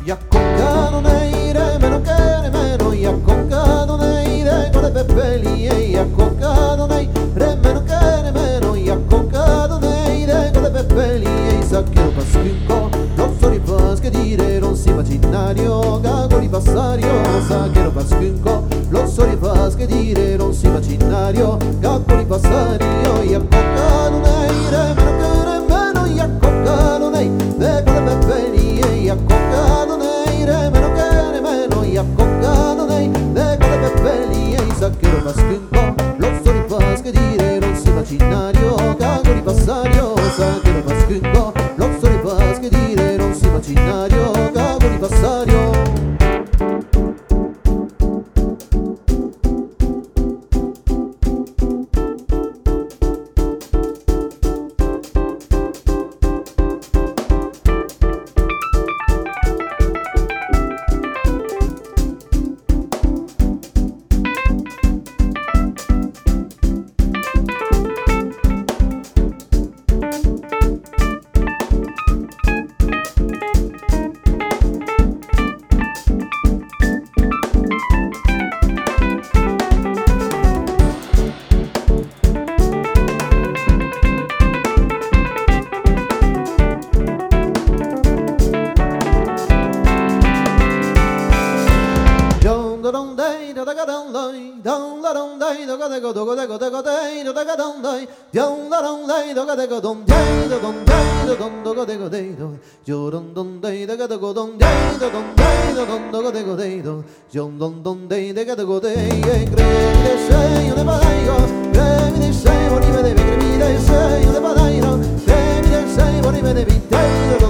Yakokano neire meno che meno Yakokano neire con le peppelie Yakokano neire meno che meno Yakokano neire con le peppelie Sacchero pasquinco non so rifas che dire non si immaginario Gago di passario Sacchero pasquinco non so rifas che dire non si immaginario Gago di passario Yakokano neire meno che meno Yakokano neire con le peppelie Yakokano neire meno che meno Yakokano neire con le peppelie Sacchero pasquinco non so rifas che dire non si immaginario Gago di passario Sacchero pasquinco non so rifas che dire non si immaginario Gago di passario Sei